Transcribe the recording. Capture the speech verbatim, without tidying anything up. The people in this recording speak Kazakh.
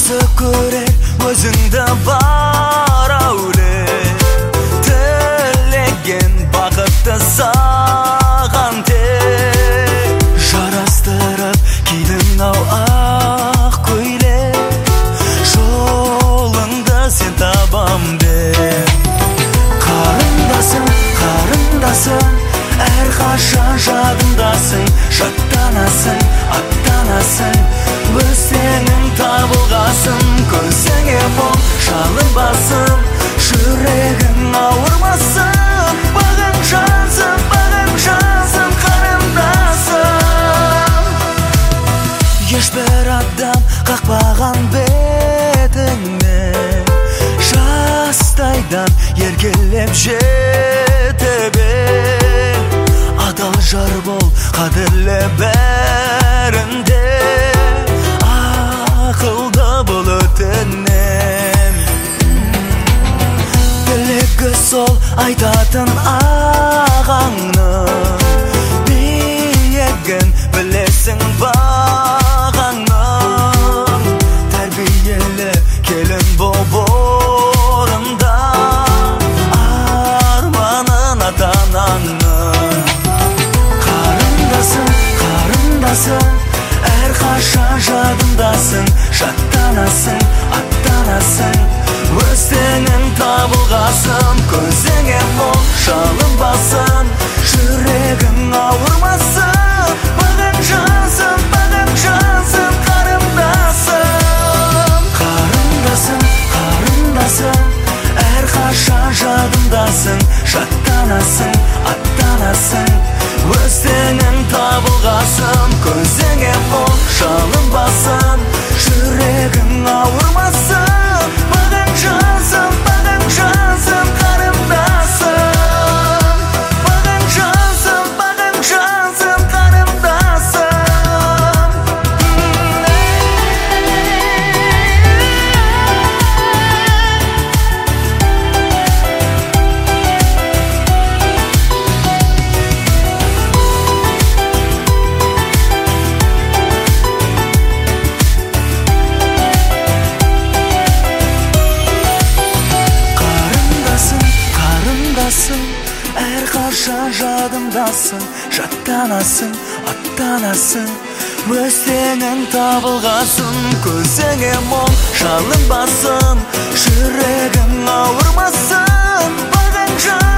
жақсы көрер өзіңді бар әуле, тілеген бақытты саған тек жарастырып кидің ау ақ көйлек, жолыңды сен табам деп. Қарындасым, қарындасым, әрқашан жадымдасың, жаттанасың, аттанасың, өзіңнің табылғасың, көзіңе мұң шалынбасын, жүрегің ауырмасын, бағың жансың, бағың жансың, қарындасым. Ешбір адам қақпаған бетіңе, жастайдан еркелеп жете бер, адал жар бол, қадірлі бәрінде, ақылды бол өтінем. Тілегі сол айтатын ағаңның, биігін білесің бағаңның, тәрбиелі келін боп орында, арманын ата-анаңның. Қарындасым, қарындасым, әрқашан жадымдасың, жаттанасың, аттанасың, өзіңнің табылғасың, көзіңе мұң шалынбасын, жүрегің ауырмасын, бағың жансың, бағың жансың, қарындасым. Қарындасым, қарындасым, әрқашан жадымдасың, жаттанасың, аттанасың, өзіңнің табылғасың, көзіңе мұң шалынбасын, жүрегің ауырмасын, бағың жансың, бағың жансың, қарындасым. Бағың жансың, бағың жансың, қарындасым. Әрқашан жадымдасың, жаттанасың, аттанасың, өзіңнің табылғасың, көзіңе мұң шалынбасын, жүрегің ауырмасын, бағың жансың.